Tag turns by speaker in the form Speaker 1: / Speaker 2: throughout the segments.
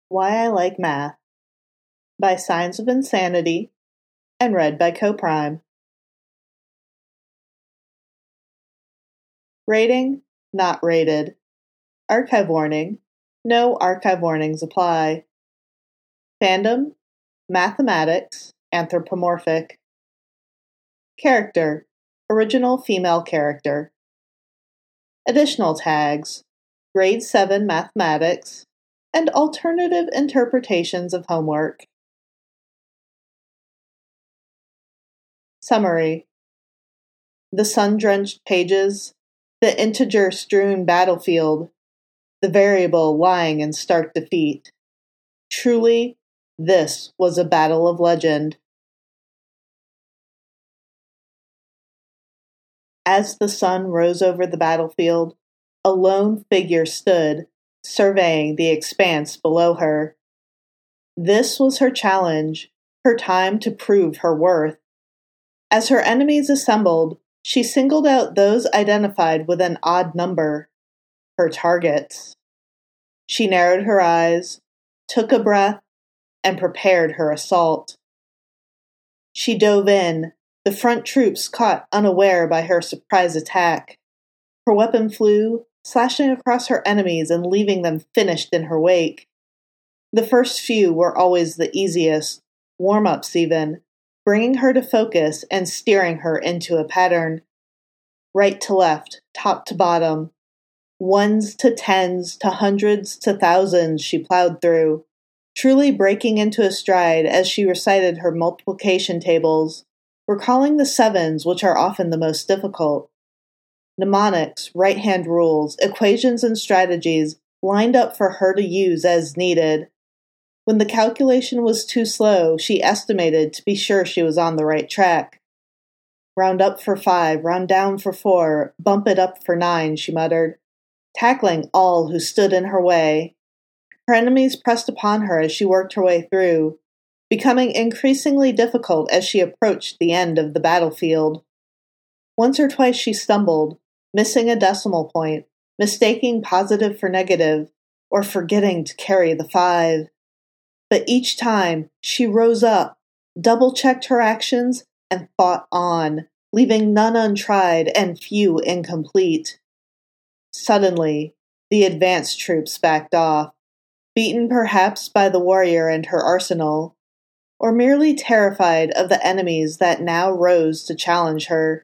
Speaker 1: Why I Like Math by Signs of Insanity and read by CoPrime. Rating, not rated. Archive warning, no archive warnings apply. Fandom, mathematics, anthropomorphic. Character, original female character. Additional tags, grade 7 mathematics, and alternative interpretations of homework. Summary. The sun-drenched pages, the integer-strewn battlefield, the variable lying in stark defeat. Truly, this was a battle of legend. As the sun rose over the battlefield, a lone figure stood, surveying the expanse below her. This was her challenge, her time to prove her worth. As her enemies assembled, she singled out those identified with an odd number, her targets. She narrowed her eyes, took a breath, and prepared her assault. She dove in, the front troops caught unaware by her surprise attack. Her weapon flew, slashing across her enemies and leaving them finished in her wake. The first few were always the easiest, warm-ups even, bringing her to focus and steering her into a pattern. Right to left, top to bottom. Ones to tens to hundreds to thousands she plowed through, truly breaking into a stride as she recited her multiplication tables, recalling the sevens which are often the most difficult. Mnemonics, right-hand rules, equations and strategies lined up for her to use as needed. When the calculation was too slow, she estimated to be sure she was on the right track. Round up for 5, round down for 4, bump it up for 9, she muttered, tackling all who stood in her way. Her enemies pressed upon her as she worked her way through, becoming increasingly difficult as she approached the end of the battlefield. Once or twice she stumbled, missing a decimal point, mistaking positive for negative, or forgetting to carry the 5. But each time, she rose up, double-checked her actions, and fought on, leaving none untried and few incomplete. Suddenly, the advanced troops backed off, beaten perhaps by the warrior and her arsenal, or merely terrified of the enemies that now rose to challenge her.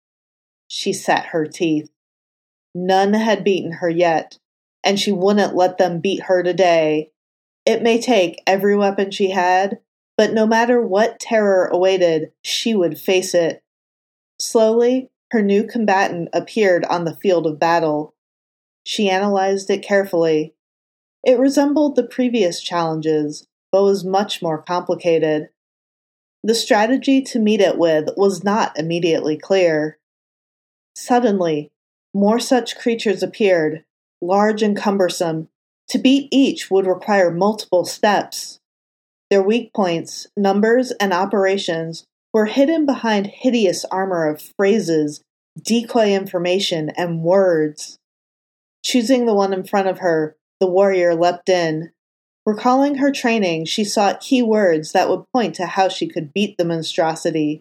Speaker 1: She set her teeth. None had beaten her yet, and she wouldn't let them beat her today. It may take every weapon she had, but no matter what terror awaited, she would face it. Slowly, her new combatant appeared on the field of battle. She analyzed it carefully. It resembled the previous challenges, but was much more complicated. The strategy to meet it with was not immediately clear. Suddenly, more such creatures appeared, large and cumbersome. To beat each would require multiple steps. Their weak points, numbers, and operations were hidden behind hideous armor of phrases, decoy information, and words. Choosing the one in front of her, the warrior leapt in. Recalling her training, she sought key words that would point to how she could beat the monstrosity.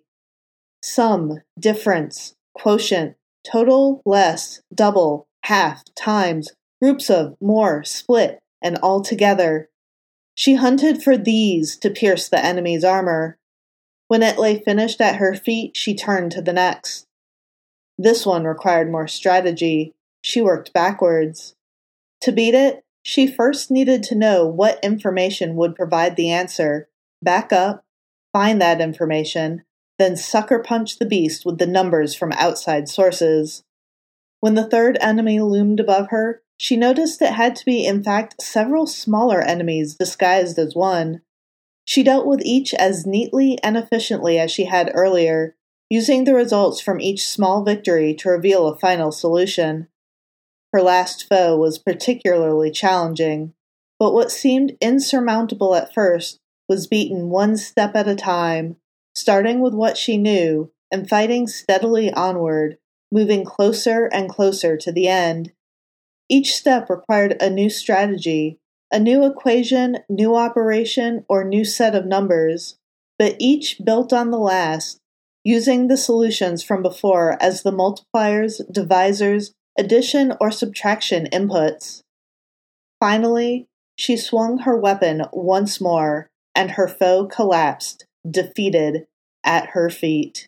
Speaker 1: Sum, difference, quotient, total, less, double, half, times, groups of, more, split, and all together. She hunted for these to pierce the enemy's armor. When it lay finished at her feet, she turned to the next. This one required more strategy. She worked backwards. To beat it, she first needed to know what information would provide the answer, back up, find that information, then sucker punch the beast with the numbers from outside sources. When the third enemy loomed above her, she noticed it had to be, in fact, several smaller enemies disguised as one. She dealt with each as neatly and efficiently as she had earlier, using the results from each small victory to reveal a final solution. Her last foe was particularly challenging, but what seemed insurmountable at first was beaten one step at a time, starting with what she knew and fighting steadily onward, moving closer and closer to the end. Each step required a new strategy, A new equation, new operation, or new set of numbers, but each built on the last, using the solutions from before as the multipliers, divisors, addition, or subtraction inputs. Finally, she swung her weapon once more, and her foe collapsed, defeated, at her feet.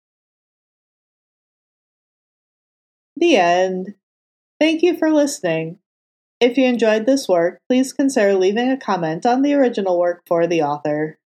Speaker 1: The end. Thank you for listening. If you enjoyed this work, please consider leaving a comment on the original work for the author.